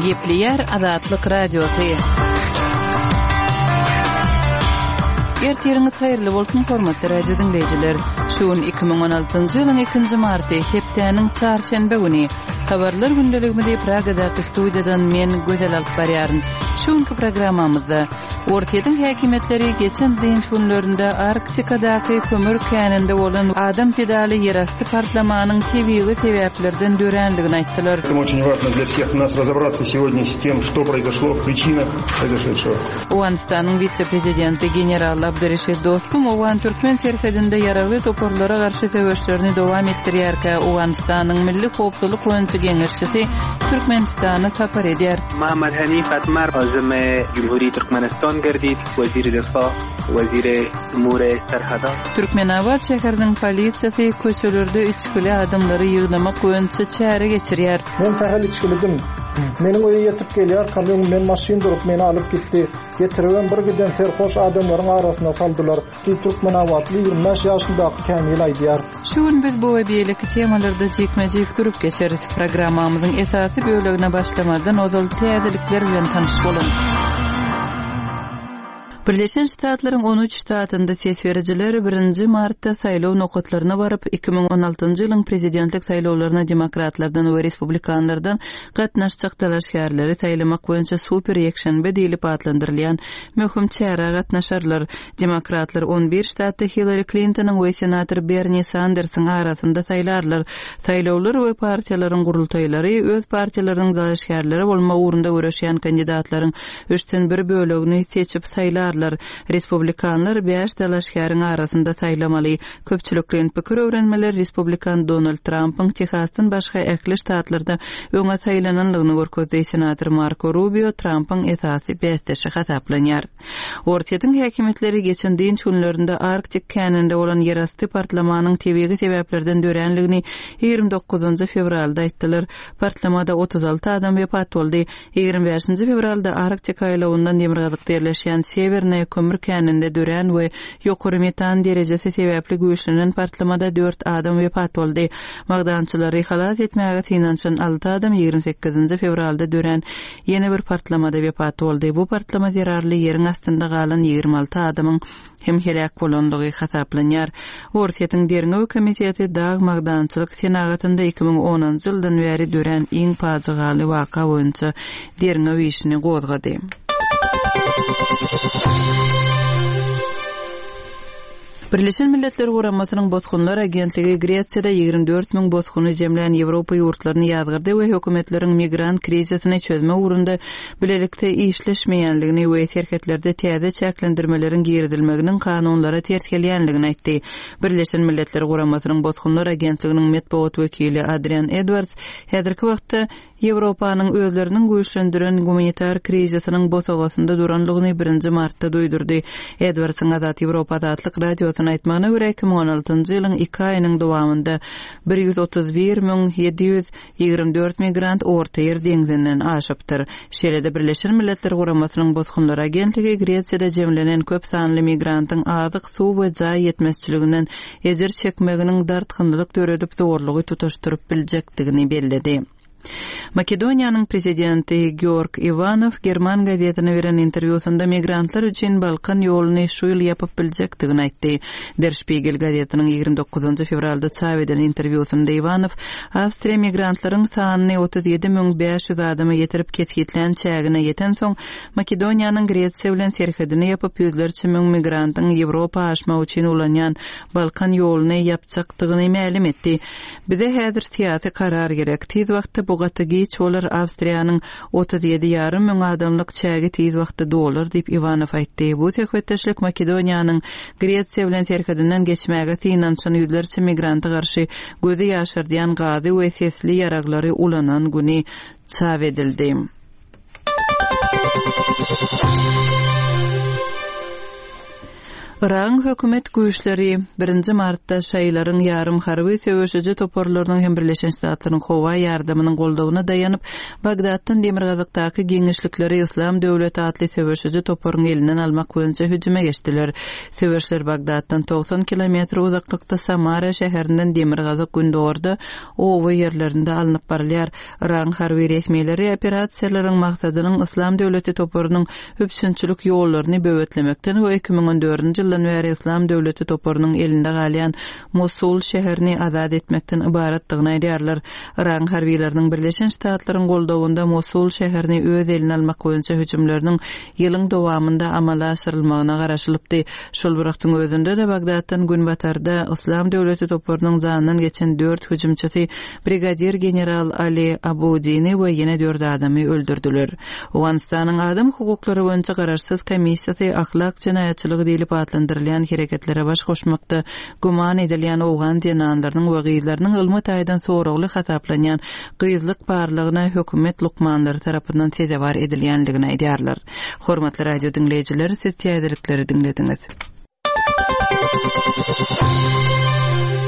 Gepleyer Azatlyk Radiosu. Ertiriňiz haýyrly bolsun hormatly radio dinleýijiler. Şuň 2016-njy ýylyň 2-nji marty hepdeniň çarşembe güni habarlar gündeliginde Pragadaky studiýadan men Gözel alyp barýaryn. Şuňky programmamyzda Ortaýyň häkimetleri geçen diň günlerinde Arktikadaky kömür käninde bolan adam pedali ýerasty partlamanyň tebiigi sebäplerden dörenligini aýtdylar. Очень важно для всех нас разобраться сегодня с тем, что произошло, в причинах произошедшего. Owanistan'yň vice-prezidenti general Abdurreşid Dostum Owan Türkmen serhedinde ýararly toporlara garşy töweşlerini dowam etdirýärkä Owanistan'yň milli howpsuzlyk boýunça geňerçisi Türkmenistana tapar edýär. محمد حنیف اتمر عازم جمهوری ترکمنستان گردید، وزیر دفاع، وزیر امور سرحدات. Türkmenabad şäheriniň polisiýasy köçelerde içkili adamlary ýygnamak boýunça çäre geçirýär. Men tähel içkilidim. Meniň öýe ýetip gelýär, kalym men maşyn durup meni alyp gitdi. Getirýän bir giden terhoş adamlaryň arasyna saldylar. Türkmenabadly 25 ýaşyndaky Kamil aýdýar. Şuň biz bu we beýleki temalarda jekme-jek durup geçeriz. Programmamyzyň esasy bölegine başlamadan ozal täzelikler bilen tanyş bolun. Birleşen Ştatlaryň 13 ştatynda seçwerijiler 1-nji martda saýlaw nokatlaryna baryp 2016-njy ýylyň prezidentlik saýlawlaryna demokratlardan we respublikanlardan gatnaşjak dalaşgärleri taýlamak boýunça super ýekşenbe diýilip adlandyrylýan möhüm çäre gatnaşarlar. Demokratlar 11 ştatda Hillary Clinton'yň we senator Bernie Sanders'yň arasynda saýlarlar. Saýlawlar we partiýalaryň gurultaýlary öz partiýalarynyň dalaşgärleri bolma ugrunda göreşýän kandidatlaryň 3-den 1 bölegini seçip saýlar. Respublikanlar 5 dalaşgäriň arasynda saýlamaly. Köpçülikliň pikir öwrenmeler Respublikan Donald Trump'yň Texasdan başga ekli ştatlarda öňe saýlananlygyny görkezdi. Senator Marco Rubio Trump'yň esasy beýteşi hasaplanýar. Ortaýyň häkimetleri geçen diň günlerinde Arktik käninde bolan ýerasty partlamanyň tebiigi sebäplerden dörenligini 29-njy fevralda aýtdylar. Partlamada 36 adam wepat boldy. 25-nji fevralda Arktik aýlawyndan demirgazyk yerleşýän Severny kömür käninde dören we ýokary metan derejesi sebäpli güýçlenen partlamada 4 adam wepat boldy. Magdançylary halat etmäge synançan 6 adam 28-nji fevralda dören ýene bir partlamada wepat boldy. Bu partlama zerarly ýeriň astynda galan 26 adamyň hem helak bolandygy hasaplanýar. Ortaýyň derňew komiteti dag magdançylyk senagatynda 2010-njy ýyldan beri dören iň pajagaly waka boýunça derňew işini gozgady. Birleşen Milletler Guramasynyň bozgunlar agentligi Gresiýada 24.000 bozguny jemlän Ýewropa ýurtlaryny ýazgyrdy we hökümetleriň migrant krizisini çözme ugrunda bilelikde işleşmeýänligini we serketlerde täze çäklendirmeleriň girdilmeginiň kanunlara ters gelýänligini aýtdy. Birleşen Milletler Guramasynyň bozgunlar agentliginiň medeniýet wekili Adrian Edwards häzirki wagtda Ýewropanyň özleriniň güýçlendiren humanitar krizisiniň bosagasynda duranlygyny 1-nji martda duýdurdy. Edwardsyň Azat Ýewropa Azatlyk radiosyna aýtmagyna görä 2016-njy ýylyň 2 aýynyň dowamında 131.724 migrant orta ýer deňzinden aşypdyr. Şeýle-de Birleşen Milletler Guramasynyň bozgunlar agentligi Gresiýada jemlenen köp sanly migrantyň azyk, suw we jaý ýetmezçiliginden ejer çekmeginiň dartgynlyk döredip zorlugy tutaşdyryp biljekdigini belledi. Makedoniýanyň prezidenti Georg Ivanov German gazetine beren interwýusynda migrantlar üçin Balkan ýoluny şu ýyl ýapyp biljekdigini aýtdy. Der Spiegel gazetiniň 29-njy fevralda çap eden interwýusynda Ivanov Awstriýa migrantlaryň sanyny 37.500 adama ýetirip ketgilen çägine ýeten soň Makedoniýanyň Gresiýa bilen serhedini ýapyp ýüzlerçe müň migrantyň Ýewropa aşmak üçin ulanýan Balkan ýoluny ýapjakdygyny ma'lum etdi. Bize häzir syýasy karar gerek. Tiz wagtda bu gatygy çolar Awstriýanyň 37,5 müň adamlyk çägi tiz wagtda dolar diýip Ivanov aýtdy. Bu täkweteşlik Makedoniýanyň Gresiýa bilen serhedinden geçmäge synançan ýüzlerçe migranty garşy gözi ýaşardyan gazy we sesli ýaraglary ulanan güni çap edildi. Iran hökümet güýçleri 1 martda şaýlaryň ýarym harby söwüşüji toporlarynyň hem Birleşen Ştatlaryň howa ýardamynyň goldawyna daýanyp Bagdatdan Demirgazykdaky geňişlikleri İslam döwleti atly söwüşüji toporyň elinden almak boýunça hüjüme geçdiler. Söwüşler Bagdatdan 90 kilometr uzaklykda Samara şäherinden Demirgazyk gündorda owy ýerlerinde alınıp barylýar. Iran harby resmiýetleri operasiýalaryň maksadynyň İslam döwleti toporynyň hüpsünçilik ýollaryny böwetlemekden we 2014 ýyldan beri İslam döwleti toporynyň elinde galýan Mosul şäherini azad etmekden ibaratdygyny aýdýarlar. Iran harbiýetleriniň Birleşen Ştatlaryň goldawynda Mosul şäherini öz eline almak boýunça hüjümleriniň ýylyň dowamında amala aşyrylmagyna garaşylypdy. Şol wagtyň özünde de Bagdatdan günbatarda İslam döwleti toporynyň zanyndan geçen 4 hüjümçisi brigadir general Ali Abudini we ýene 4 adamy öldürdüler. Awganistanyň adam hukuklary boýunça garaşsyz komissiýasy ahlak jinaýatçylygy diýilip adlandyrylýan hereketlere baş goşmakda guman edilýän owgan dinanlarynyň we gyzlarynyň ylmy taýdan soragly hasaplanýan gyzlyk barlygyna hökümet lukmanlary tarapyndan tezebar edilýänligini aýdýarlar. Hormatly radio dinleýijiler, siz täzelikleri dinlediňiz.